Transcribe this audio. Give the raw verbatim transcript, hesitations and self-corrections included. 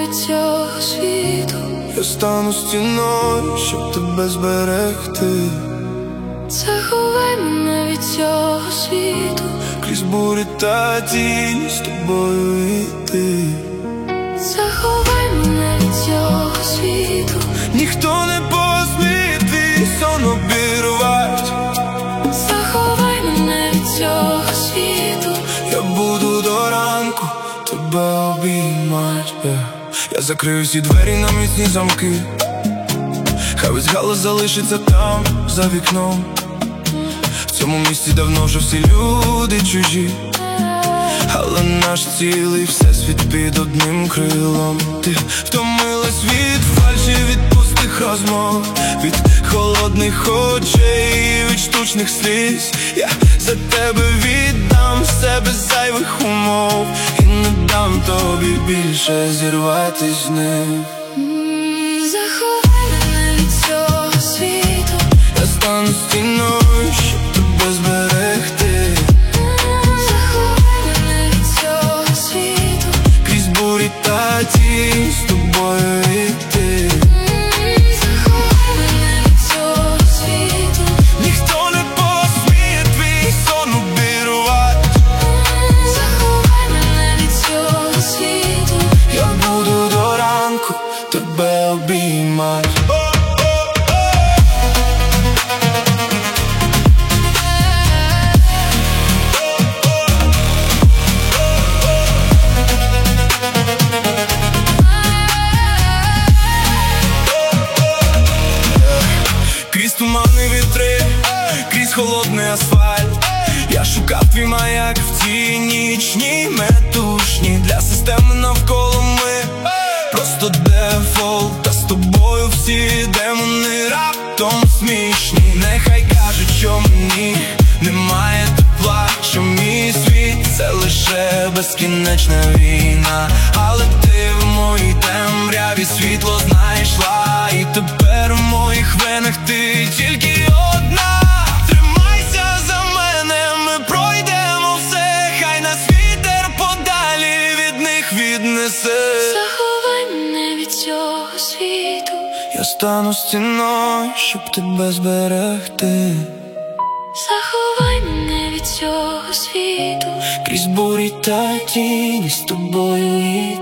від цього світу. Я стану стіною, щоб тебе зберегти. Заховай мене від цього світу. Крізь бурі та тінь з тобою йти. Заховай мене від цього світу. Ніхто не посміє твій сон обірвать. Заховай мене від цього світу. Я буду до ранку тебе обіймать, yeah. Я закрию всі двері на міцні замки. Хай весь галас залишиться там, за вікном. В цьому місці давно вже всі люди чужі, але наш цілий всесвіт під одним крилом. Ти втомилась від фальші, від пустих розмов, від холодних очей, від штучних сліз. Я за тебе віддам все без зайвих умов, і не дам тобі більше зірватись з них. Заховай мене від цього світу. Я стану стіною, щоб тебе зберегти. Заховай мене від цього світу. Крізь бурі та тінь з тобою йти. Заховай мене від цього світу. Ніхто не посміє твій сон обірвать. Заховай мене від цього світу. Я буду до ранку тебе обіймать. Крізь тумани вітри, крізь холодний асфальт. Я шукав твій маяк в ті нічні метушні. Для системи навколо ми просто дефолт. Та з тобою всі демони раптом смішні. Нехай кажуть, що мені немає тепла, що мій світ це лише безкінечна війна. Але ти в моїй темряві світло знайшла, і тепер в моїх венах ти тільки одна. Тримайся за мене, ми пройдемо все, хай нас вітер подалі від них віднесе. Заховай мене від цього світу. Я стану стіною, щоб тебе зберегти. Заховай мене від цього світу. Крізь бурі та тіні з тобою йти.